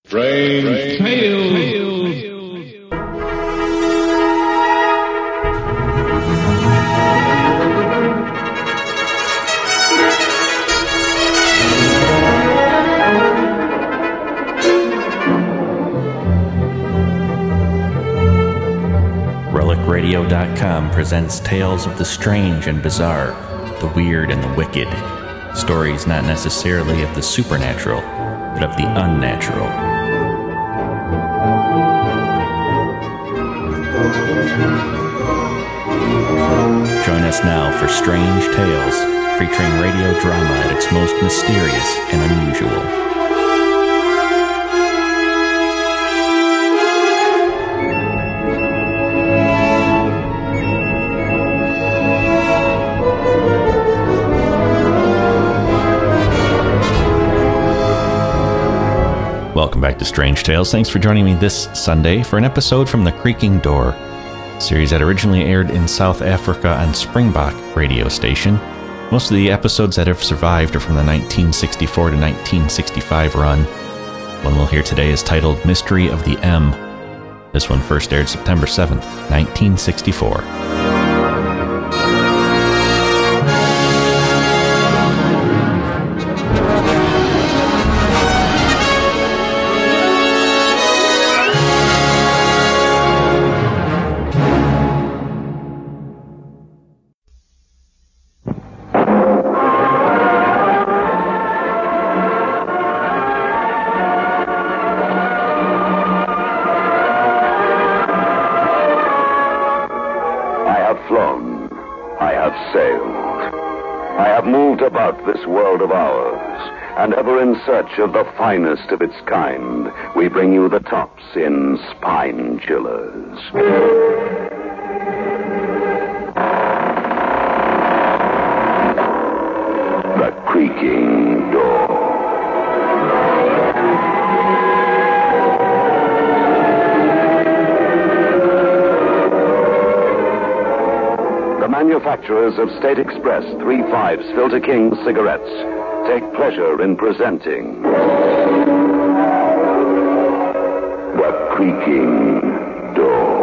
Strange Tales. RelicRadio.com presents tales of the strange and bizarre, the weird and the wicked. Stories not necessarily of the supernatural, but of the unnatural. Join us now for Strange Tales, featuring radio drama at its most mysterious and unusual. Welcome back to Strange Tales. Thanks for joining me this Sunday for an episode from The Creaking Door, a series that originally aired in South Africa on Springbok radio station. Most of the episodes that have survived are from the 1964 to 1965 run. One we'll hear today is titled Mystery of the M. This one first aired September 7th, 1964. About this world of ours, and ever in search of the finest of its kind, we bring you the tops in Spine Chillers. The Creaking Door. Manufacturers of State Express 3.5s Filter King cigarettes take pleasure in presenting The Creaking Door.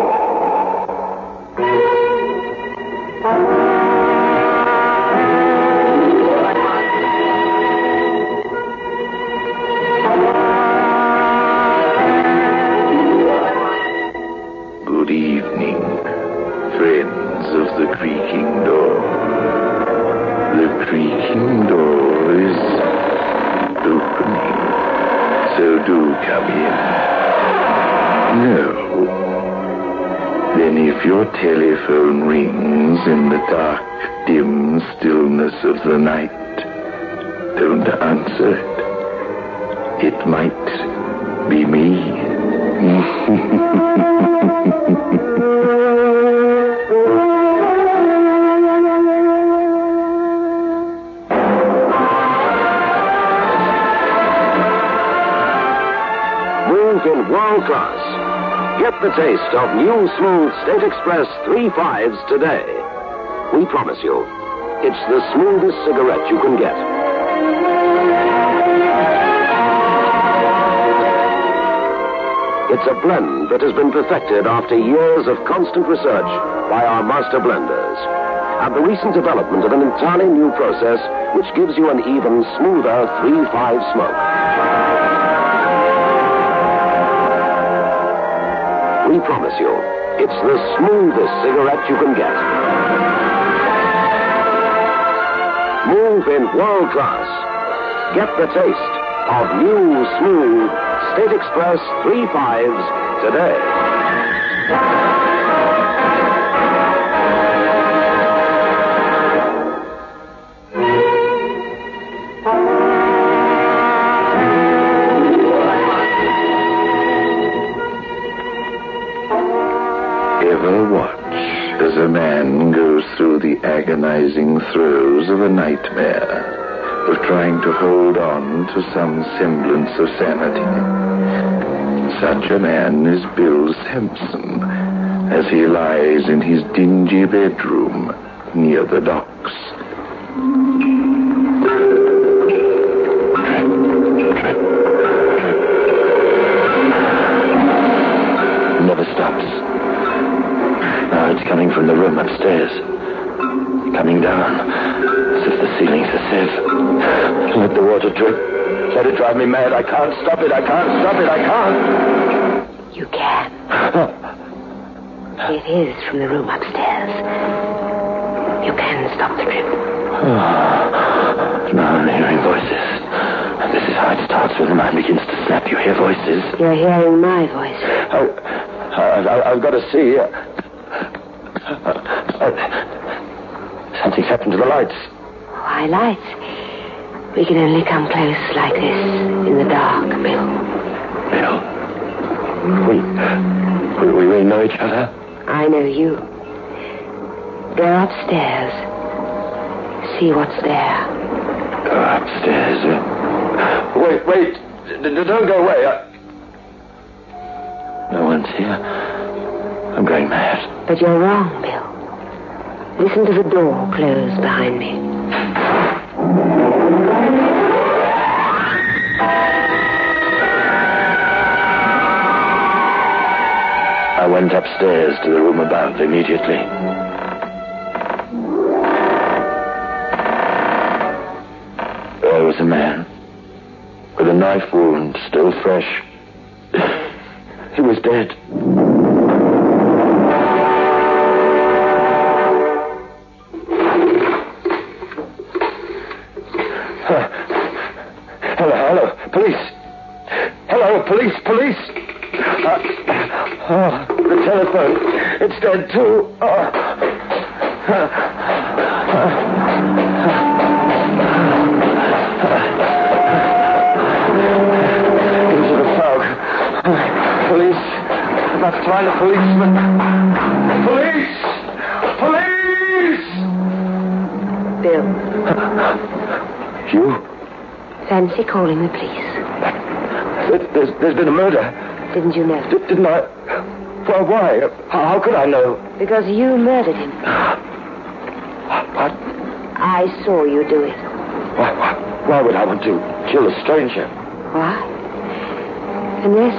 Good evening, friends of the creaking door. The creaking door is opening, so do come in. No. Then if your telephone rings in the dark, dim stillness of the night, don't answer it. It might be me. In world class. Get the taste of new smooth State Express 3.5s today. We promise you, it's the smoothest cigarette you can get. It's a blend that has been perfected after years of constant research by our master blenders, and the recent development of an entirely new process which gives you an even smoother 3.5 smoke. We promise you, it's the smoothest cigarette you can get. Move in world class. Get the taste of new, smooth State Express 3.5s today. Ever watch as a man goes through the agonizing throes of a nightmare, of trying to hold on to some semblance of sanity? Such a man is Bill Sampson, as he lies in his dingy bedroom near the docks. from the room upstairs. Coming down, as if the ceiling's a sieve. Let the water drip. Let it drive me mad. I can't stop it. I can't stop it. I can't. You can. It is from the room upstairs. You can stop the drip. Now I'm hearing voices. This is how it starts when the mind begins to snap. You hear voices. You're hearing my voice. I've got to see. Something's happened to the lights. Why lights? We can only come close like this in the dark, Bill. Bill? We know each other? I know you. Go upstairs. See what's there. Go upstairs. Wait. Don't go away. No one's here. I'm going mad. But you're wrong, Bill. Listen to the door close behind me. I went upstairs to the room above immediately. There was a man with a knife wound still fresh. He was dead. Hello, police. Hello, police. The telephone. It's dead, too. Into the fog. Police. I must find a policeman. Police! Bill. You? Fancy calling the police. There's been a murder. Didn't you know? Didn't I? Well, why? How could I know? Because you murdered him. What? I saw you do it. Why would I want to kill a stranger? Why? Unless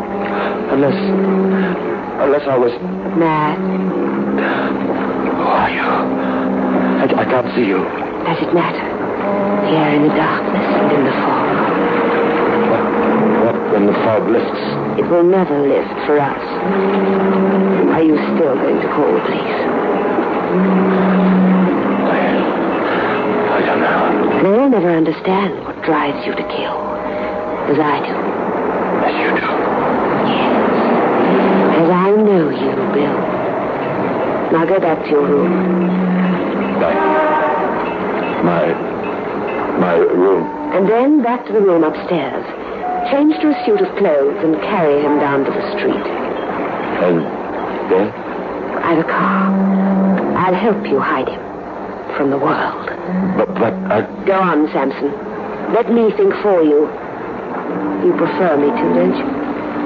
I was... mad. Who are you? I can't see you. Does it matter? Here in the darkness and in the fog. What when the fog lifts? It will never lift for us. Are you still going to call the police? I don't know. They'll never understand what drives you to kill. As I do. As you do? Yes. As I know you, Bill. Now go back to your room. My room. And then back to the room upstairs. Change to a suit of clothes and carry him down to the street. And then? I've a car. I'll help you hide him from the world. But I... Go on, Samson. Let me think for you. You prefer me to, don't you?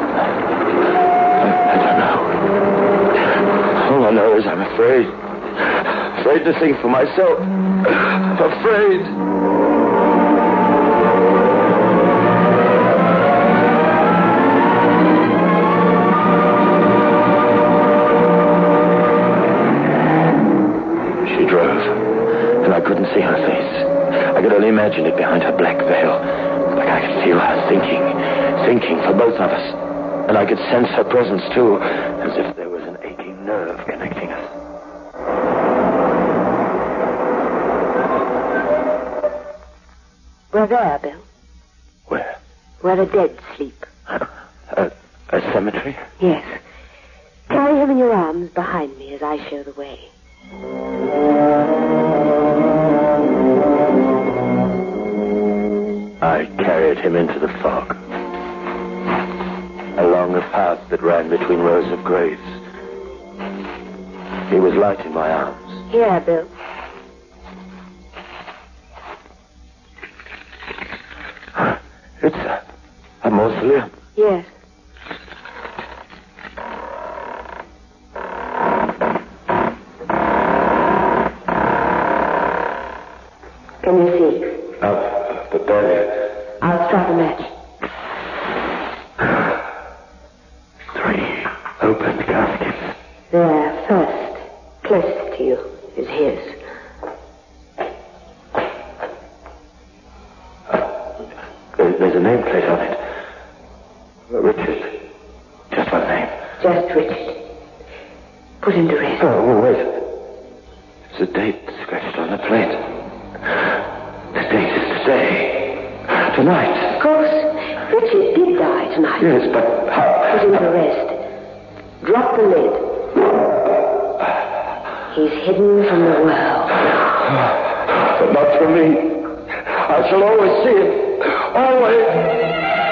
I don't know. All I know is I'm afraid. Afraid to think for myself. Afraid. She drove, and I couldn't see her face. I could only imagine it behind her black veil. Like I could feel her thinking for both of us. And I could sense her presence, too, as if there was an aching nerve connecting us. We're there, Bill. Where? Where the dead sleep. A cemetery? Yes. Carry him in your arms behind me as I show the way. I carried him into the fog. Along a path that ran between rows of graves. He was light in my arms. Here, Bill. It's a mausoleum. Yes. Can you see? But barely. I'll strike a match. 3 open caskets. There, first. Close rest, Richard. Put him to rest. Oh, wait. There's a date scratched on the plate. The date is today. Tonight. Of course, Richard did die tonight. Yes, but how? Put him to rest. Drop the lid. He's hidden from the world. But not from me. I shall always see him. Always.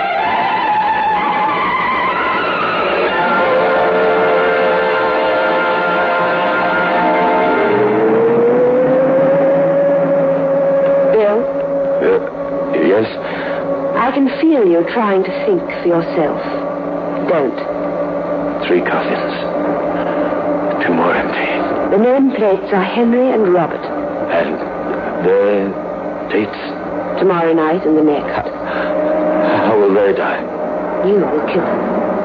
Yes? I can feel you trying to think for yourself. Don't. 3 coffins. 2 more empty. The nameplates are Henry and Robert. And their dates? Tomorrow night and the next. How will they die? You will kill them.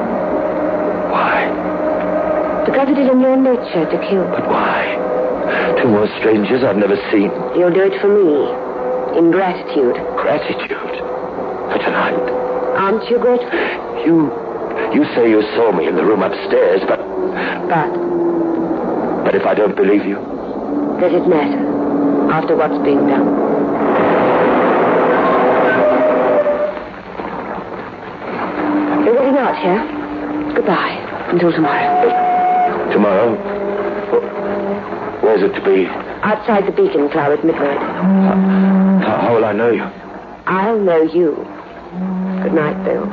Why? Because it is in your nature to kill. But why? 2 more strangers I've never seen. You'll do it for me. In gratitude. Gratitude? For tonight? Aren't you grateful? You say you saw me in the room upstairs, but... But if I don't believe you? Does it matter? After what's being done? You're getting out here. Goodbye. Until tomorrow. Tomorrow? Where's it to be? Outside the Beacon Club at midnight. How will I know you? I'll know you. Good night, Bill.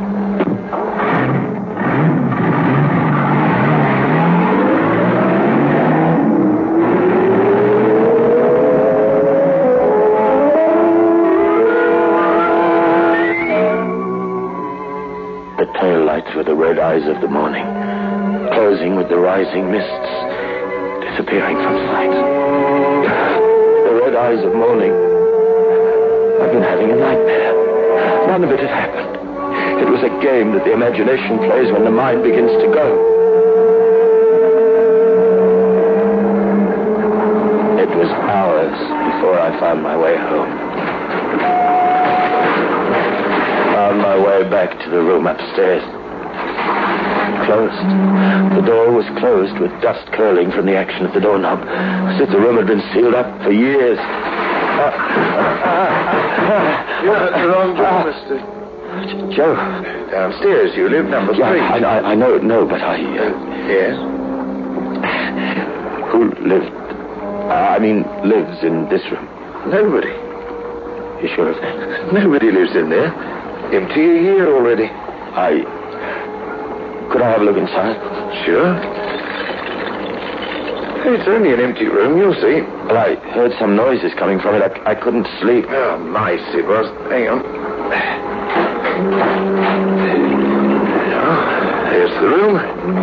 The tail lights were the red eyes of the morning, closing with the rising mists, disappearing from sight. The red eyes of morning. I've been having a nightmare. None of it had happened. It was a game that the imagination plays when the mind begins to go. It was hours before I found my way home. Found my way back to the room upstairs. Closed. The door was closed with dust curling from the action of the doorknob, as if the room had been sealed up for years. You're at the wrong door, Mr. Joe. Downstairs, you live number 3. I know, but I... Yes? Who lives in this room? Nobody. You sure of that? Nobody lives in there. Empty a year already. Could I have a look inside? Sure. It's only an empty room, you'll see. Well, I heard some noises coming from it. I couldn't sleep. Oh, mice it was. Hang on. There's the room.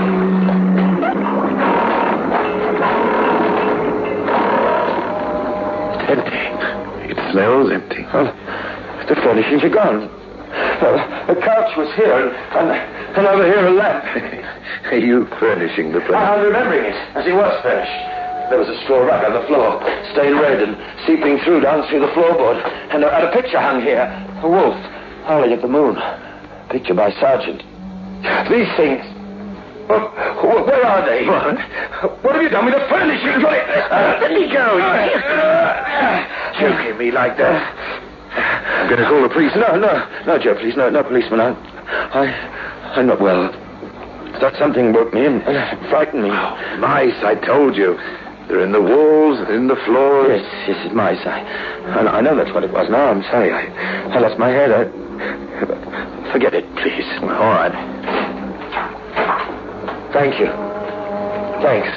It's empty. It smells empty. Well, the furnishings are gone. The couch was here, and over here a lamp. Are you furnishing the place? I'm remembering it, as it was furnished. There was a straw rug on the floor, stained red and seeping down through the floorboard. And a picture hung here. A wolf, howling at the moon. Picture by Sargent. These things... where are they? What have you done with the furnishings? Let me go. Joking me like that. I'm going to call the police. No, Joe, please. No, policeman. I'm not well. Thought something woke me and frightened me. Oh, mice, I told you. They're in the walls and in the floors. Yes, it's mice. I know that's what it was. Now I'm sorry. I lost my head. Forget it, please. All right. Thank you. Thanks.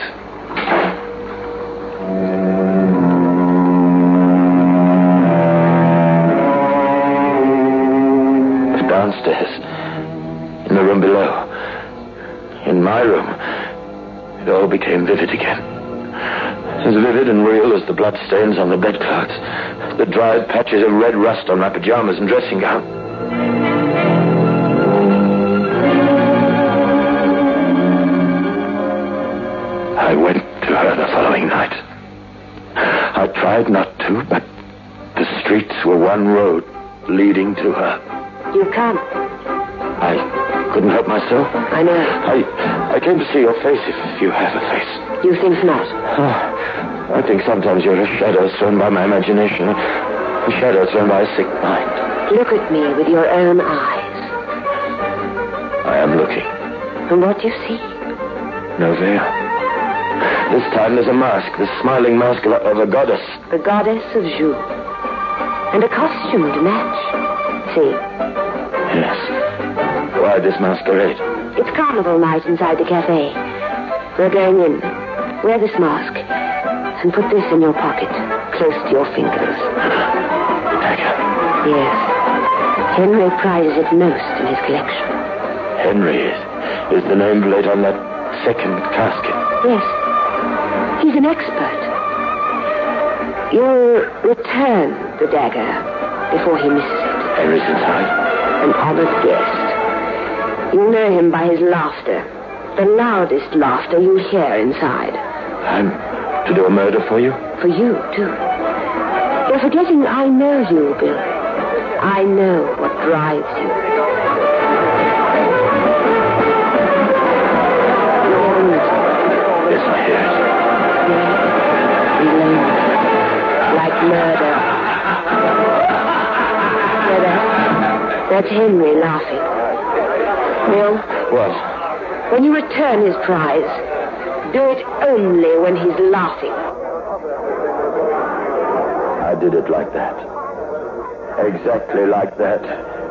Downstairs, in the room below, in my room, it all became vivid again. As vivid and real as the bloodstains on the bedclothes, the dried patches of red rust on my pajamas and dressing gown. I went to her the following night. I tried not to, but the streets were one road leading to her. You can't. I couldn't help myself. I know. I came to see your face, if you have a face. You think not? I think sometimes you're a shadow thrown by my imagination. A shadow thrown by a sick mind. Look at me with your own eyes. I am looking. And what do you see? No veil. This time there's a mask, the smiling mask of a goddess. The goddess of Zhu. And a costume to match. See? Yes. Why this masquerade? It's carnival night inside the cafe. We're going in. Wear this mask. And put this in your pocket, close to your fingers. Dagger. Yes. Henry prizes it most in his collection. Henry is the name laid on that second casket. Yes. He's an expert. You'll return the dagger before he misses it. Henry's inside. An honored guest. You'll know him by his laughter. The loudest laughter you'll hear inside. I'm to do a murder for you? For you, too. You're forgetting I know you, Bill. I know what drives you. Yes, I hear it. Alone. Like murder. That's Henry laughing. Bill? What? When you return his prize, do it only when he's laughing. I did it like that. Exactly like that.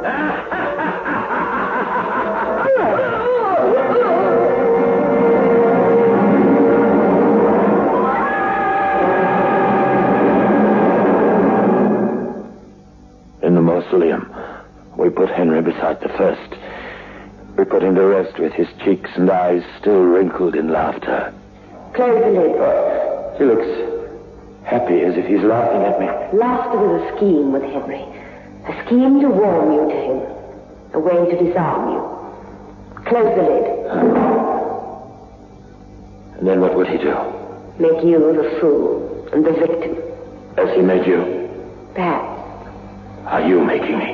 In the mausoleum, we put Henry beside the first. We put him to rest with his cheeks and eyes still wrinkled in laughter. Close the lid. He looks happy, as if he's laughing at me. Laughter was a scheme with Henry. A scheme to warm you to him. A way to disarm you. Close the lid. And then what would he do? Make you the fool and the victim. As he made you? Perhaps. Are you making me?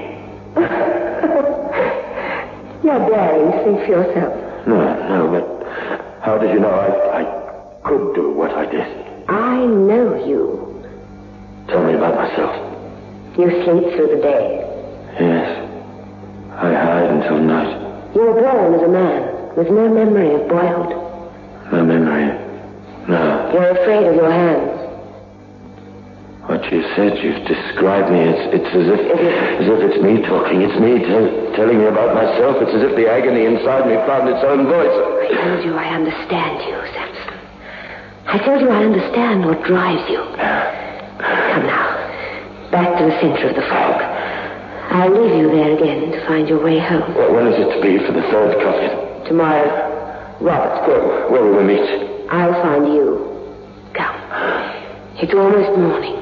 You're daring to think for yourself. No, but how did you know I could do what I did? I know you. Tell me about myself. You sleep through the day. Yes. I hide until night. You were born as a man, with no memory of boyhood. No memory. No. You're afraid of your hands. What you said, you've described me. It's as if it's me talking. It's me telling me about myself. It's as if the agony inside me found its own voice. I told you I understand you, Samson. I told you I understand what drives you. Come now. Back to the center of the fog. I'll leave you there again to find your way home. Well, when is it to be for the third coffin? Tomorrow. Robert. Where will we meet? I'll find you. Come. It's almost morning.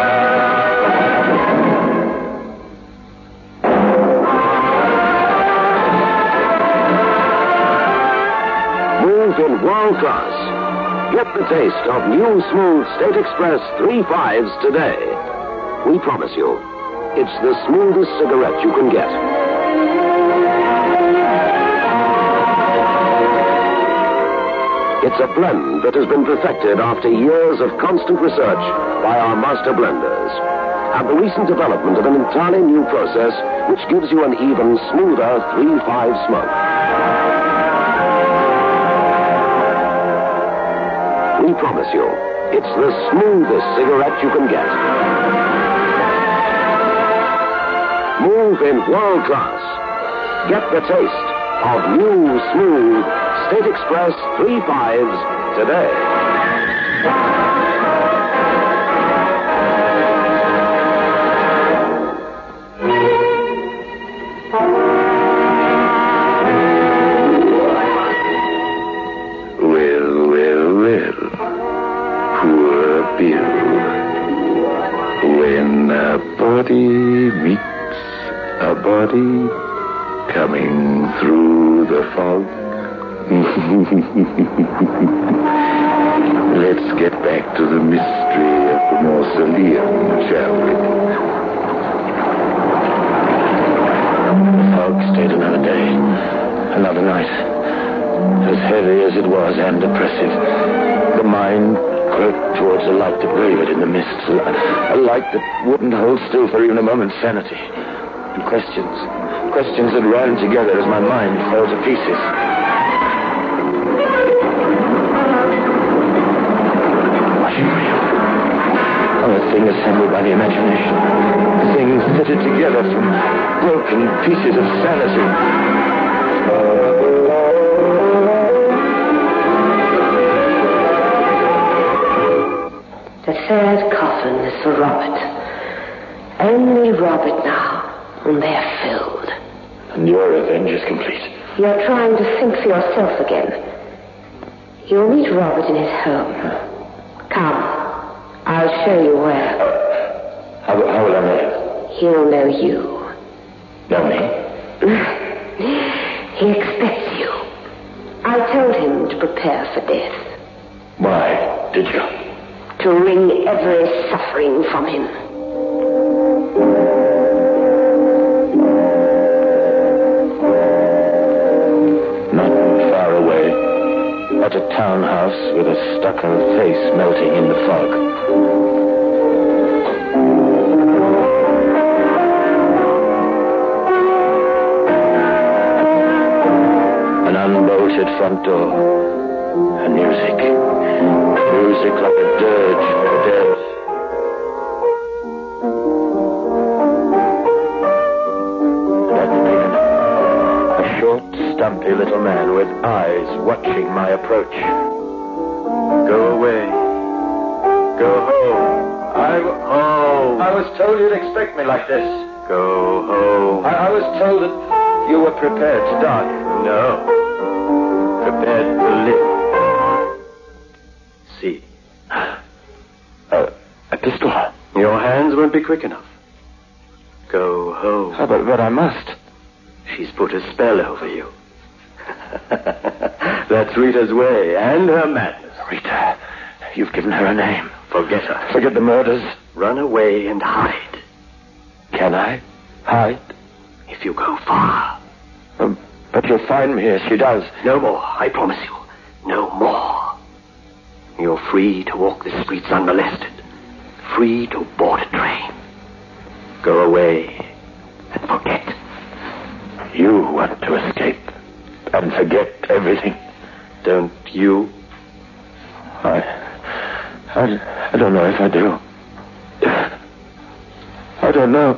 Move in world class. Get the taste of new smooth State Express 3.5s today. We promise you, it's the smoothest cigarette you can get. It's a blend that has been perfected after years of constant research by our master blenders. And the recent development of an entirely new process which gives you an even smoother 3.5 smoke. We promise you, it's the smoothest cigarette you can get. Move in world class. Get the taste of new, smooth State Express 3.5s today. Poor Bill. When a body meets a body coming through the fog. Let's get back to the mystery of the mausoleum, shall we? The fog stayed another day, another As heavy as it was and oppressive, the mind groped towards a light that wavered in the mists, a light that wouldn't hold still for even a moment's sanity. And questions that ran together as my mind fell to pieces. A thing assembled by the imagination. A thing fitted together from broken pieces of sanity. The third coffin is for Robert. Only Robert now, and they're filled. And your revenge is complete. You're trying to think for yourself again. You'll meet Robert in his home. Come. I'll show you where. How will I know? He'll know you. Know me? He expects you. I told him to prepare for death. Why did you? To wring every suffering from him. Not far away, at a townhouse with a stucco face melting in the fog. An unbolted front door. And music. Music like a dirge for the dead. And at the maiden, a short, stumpy little man with eyes watching my approach. Go away. Go home. I was told you'd expect me like this. Go home. I was told that you were prepared to die. No. Prepared to live. See. A pistol. Your hands won't be quick enough. Go home. But I must. She's put a spell over you. That's Rita's way, and her madness. Rita, you've given her a name. Forget her. Forget the murders. Run away and hide. Can I hide? If you go far. But you'll find me as she does. No more, I promise you. No more. You're free to walk the streets unmolested. Free to board a train. Go away and forget. You want to escape and forget everything. Don't you? I don't know if I do. I don't know.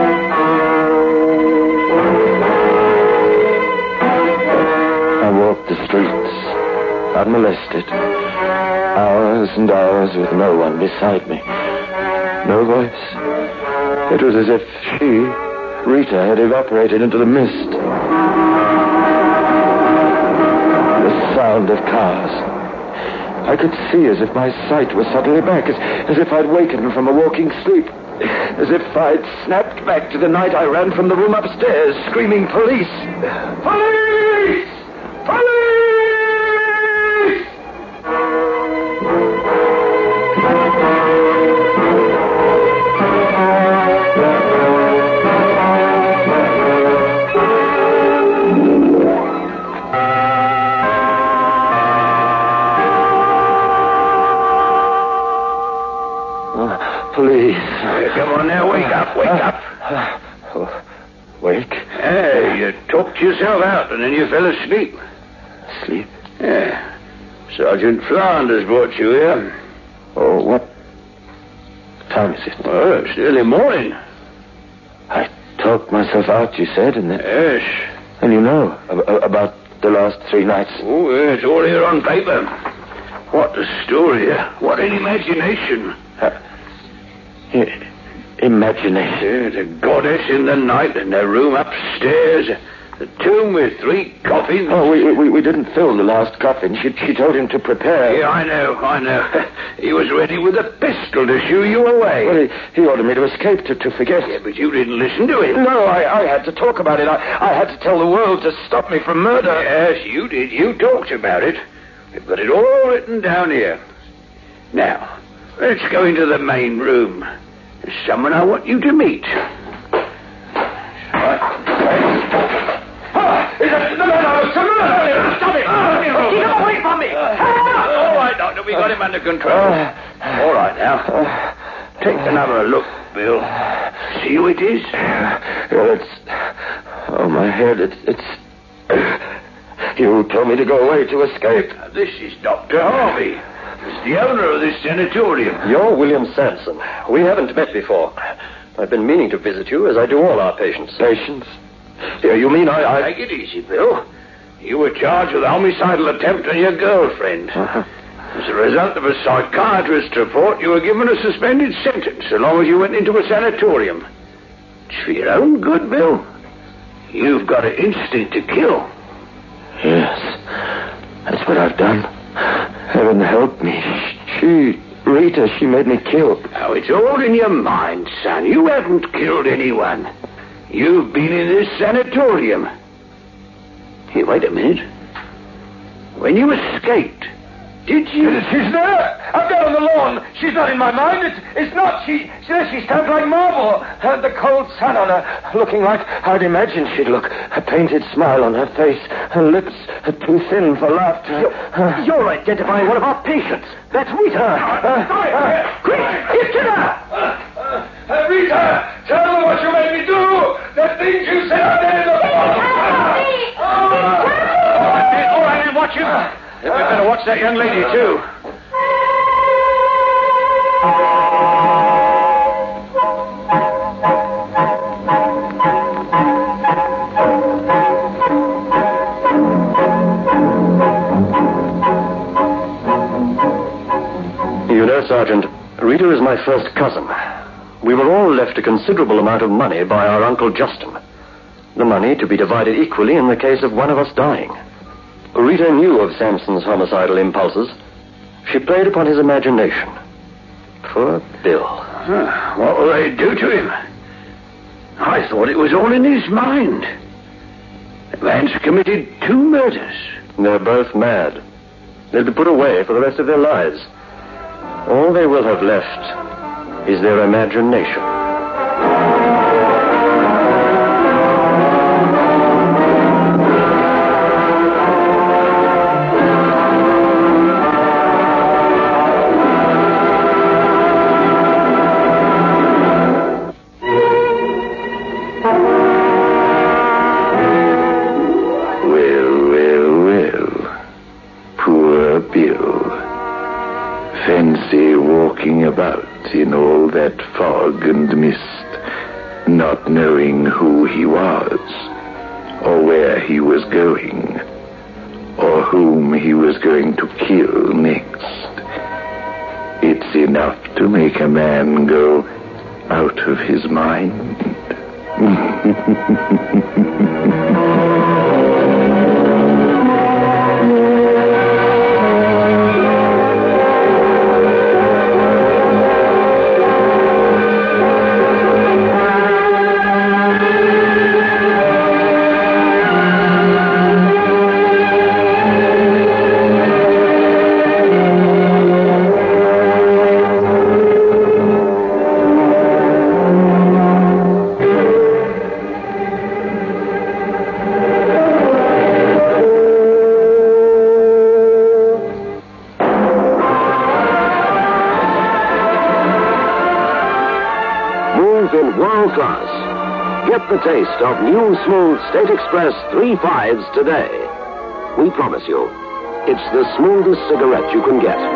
I walked the streets, unmolested. Hours and hours with no one beside me. No voice. It was as if she, Rita, had evaporated into the mist. The sound of cars. I could see as if my sight was suddenly back, as if I'd wakened from a walking sleep. As if I'd snapped back to the night I ran from the room upstairs, screaming, "Police! Police! Police!" Police. Come on now, wake up. Wake? Yeah, you talked yourself out and then you fell asleep. Sleep? Yeah. Sergeant Flanders brought you here. Oh, what time is it? Well, it's early morning. I talked myself out, you said, and then... Yes. And you know about the last 3 nights. Oh, it's all here on paper. What a story. What an imagination. Imagination. Yeah, the goddess in the night and the room upstairs. The tomb with 3 coffins. Oh, we didn't fill the last coffin. She told him to prepare. Yeah, I know. He was ready with a pistol to shoo you away. Well, he ordered me to escape, to forget. Yeah, but you didn't listen to him. No, I had to talk about it. I had to tell the world to stop me from murder. Yes, you did. You talked about it. We've got it all written down here. Now, let's go into the main room. There's someone I want you to meet. The man I was to murder! Stop it! got him under control? All right, now. Take another look, Bill. See who it is? Well, oh, my head, it's... You told me to go away to escape. This is Dr. Harvey. He's the owner of this sanatorium. You're William Sampson. We haven't met before. I've been meaning to visit you, as I do all our patients. Patients? You mean I... Take it easy, Bill. You were charged with a homicidal attempt on your girlfriend. As a result of a psychiatrist's report, you were given a suspended sentence so long as you went into a sanatorium. It's for your own good, Bill. You've got an instinct to kill. Yes, that's what I've done. Heaven help me. Rita, she made me kill. Now, it's all in your mind, son. You haven't killed anyone. You've been in this sanatorium. Hey, wait a minute. When you escaped, did you... She's there! Out there on the lawn. She's not in my mind. It's not. She stands like marble. The cold sun on her, looking like I'd imagined she'd look. A painted smile on her face. Her lips too thin for laughter. You're identifying one of our patients. That's Rita. Quick, get her! Rita, tell them what you made me do. The things you said out there in the All right, watch him. Then we better watch that young lady, too. You know, Sergeant, Rita is my first cousin. We were all left a considerable amount of money by our Uncle Justin. The money to be divided equally in the case of one of us dying. Rita knew of Sampson's homicidal impulses. She played upon his imagination. Poor Bill. What will they do to him? I thought it was all in his mind. The man's committed 2 murders. They're both mad. They'll be put away for the rest of their lives. All they will have left is their imagination. In all that fog and mist, not knowing who he was, or where he was going, or whom he was going to kill next. It's enough to make a man go out of his mind. Get the taste of new smooth State Express 3.5s today. We promise you, it's the smoothest cigarette you can get.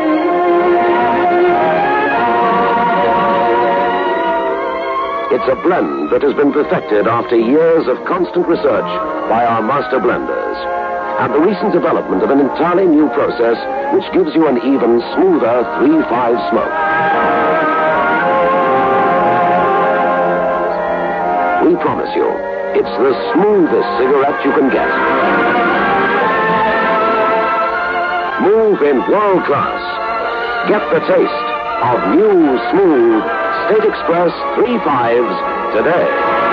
It's a blend that has been perfected after years of constant research by our master blenders. And the recent development of an entirely new process which gives you an even smoother 3.5 smoke. We promise you, it's the smoothest cigarette you can get. Move in world class. Get the taste of new, smooth State Express 3.5s today.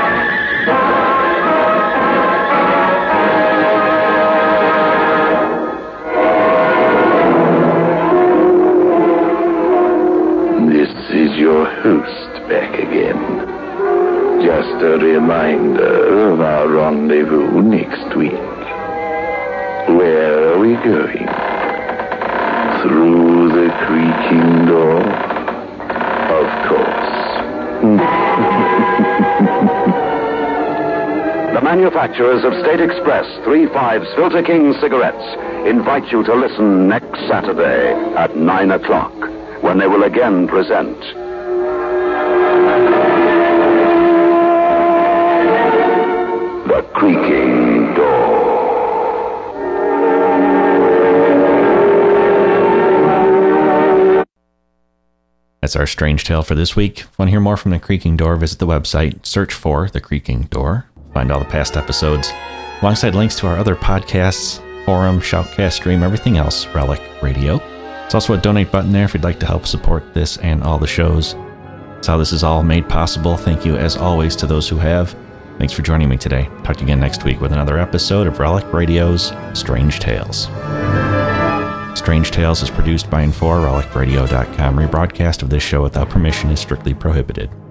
This is your host back again. Just a reminder of our rendezvous next week. Where are we going? through the creaking door? Of course. The manufacturers of State Express 3/5 Filter King cigarettes invite you to listen next Saturday at 9 o'clock when they will again present The Creaking Door. That's our Strange Tale for this week. If you want to hear more from The Creaking Door, visit the website, search for The Creaking Door, find all the past episodes, alongside links to our other podcasts, forum, shoutcast, stream, everything else, Relic Radio. There's also a donate button there if you'd like to help support this and all the shows. That's how this is all made possible. Thank you, as always, to those who have. Thanks for joining me today. Talk to you again next week with another episode of Relic Radio's Strange Tales. Strange Tales is produced by and for RelicRadio.com. Rebroadcast of this show without permission is strictly prohibited.